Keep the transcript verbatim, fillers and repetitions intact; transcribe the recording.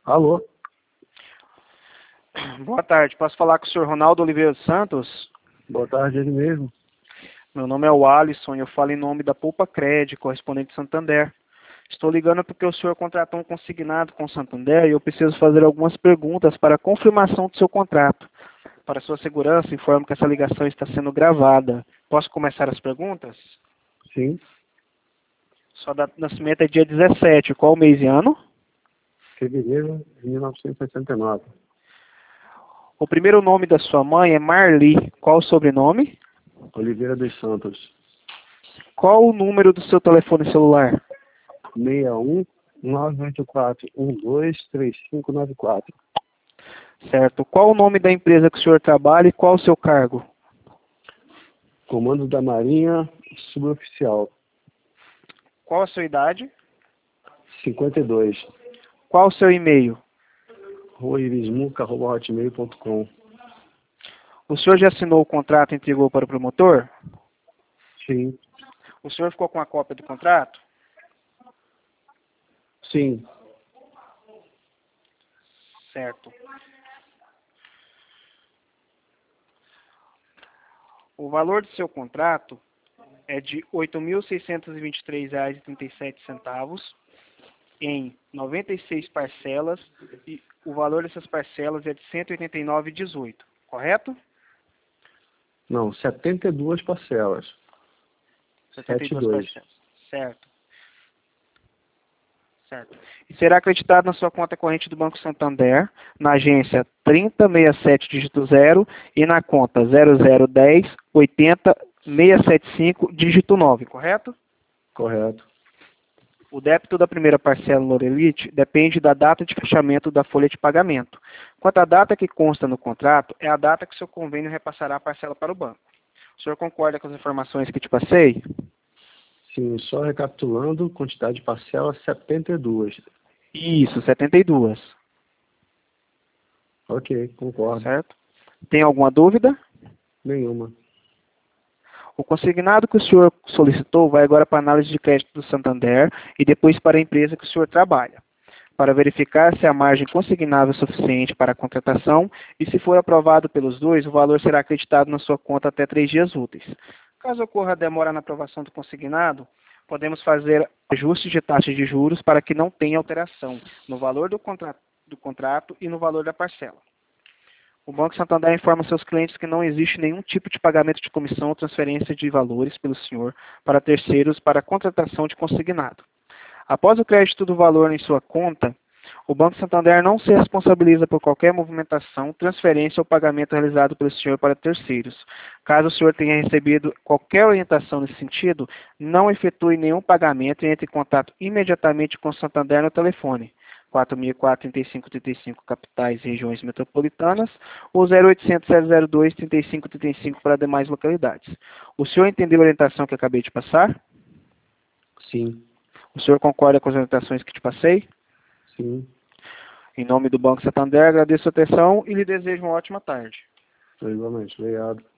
Alô? Boa tarde, posso falar com o senhor Ronaldo Oliveira dos Santos? Boa tarde, ele mesmo. Meu nome é o Alisson e eu falo em nome da Poupa Cred, correspondente Santander. Estou ligando porque o senhor contratou um consignado com o Santander e eu preciso fazer algumas perguntas para a confirmação do seu contrato. Para sua segurança, informo que essa ligação está sendo gravada. Posso começar as perguntas? Sim. Sua data de nascimento é dia dezessete. Qual mês e ano? Fevereiro de mil novecentos e sessenta e nove. O primeiro nome da sua mãe é Marli. Qual o sobrenome? Oliveira dos Santos. Qual o número do seu telefone celular? seis um nove oito quatro um dois três cinco nove quatro. Certo. Qual o nome da empresa que o senhor trabalha e qual o seu cargo? Comando da Marinha, suboficial. Qual a sua idade? cinquenta e dois. Qual o seu e-mail? rua irismuca arroba hotmail ponto com. O senhor já assinou o contrato e entregou para o promotor? Sim. O senhor ficou com a cópia do contrato? Sim. Certo. O valor do seu contrato é de oito mil seiscentos e vinte e três reais e trinta e sete centavos em noventa e seis parcelas e o valor dessas parcelas é de cento e oitenta e nove reais e dezoito centavos, correto? Não, setenta e duas parcelas. setenta e duas setenta e dois. parcelas. Certo. Certo. E será acreditado na sua conta corrente do Banco Santander, na agência trinta sessenta e sete dígito zero e na conta zero zero um zero oitenta seiscentos e setenta e cinco dígito nove, correto? Correto. O débito da primeira parcela Lorelite depende da data de fechamento da folha de pagamento. Quanto à data que consta no contrato, é a data que o seu convênio repassará a parcela para o banco. O senhor concorda com as informações que te passei? Sim, só recapitulando, quantidade de parcela setenta e duas. Isso, setenta e duas. Ok, concordo. Certo? Tem alguma dúvida? Nenhuma. O consignado que o senhor solicitou vai agora para a análise de crédito do Santander e depois para a empresa que o senhor trabalha, para verificar se a margem consignável é suficiente para a contratação e, se for aprovado pelos dois, o valor será acreditado na sua conta até três dias úteis. Caso ocorra demora na aprovação do consignado, podemos fazer ajustes de taxa de juros para que não tenha alteração no valor do contrato, do contrato e no valor da parcela. O Banco Santander informa seus clientes que não existe nenhum tipo de pagamento de comissão ou transferência de valores pelo senhor para terceiros para a contratação de consignado. Após o crédito do valor em sua conta, o Banco Santander não se responsabiliza por qualquer movimentação, transferência ou pagamento realizado pelo senhor para terceiros. Caso o senhor tenha recebido qualquer orientação nesse sentido, não efetue nenhum pagamento e entre em contato imediatamente com o Santander no telefone quatro mil e quatro, trinta e cinco, trinta e cinco capitais e regiões metropolitanas ou zero oitocentos, zero zero dois, trinta e cinco, trinta e cinco para demais localidades. O senhor entendeu a orientação que acabei de passar? Sim. O senhor concorda com as orientações que te passei? Sim. Em nome do Banco Santander, agradeço a atenção e lhe desejo uma ótima tarde. Igualmente. Obrigado.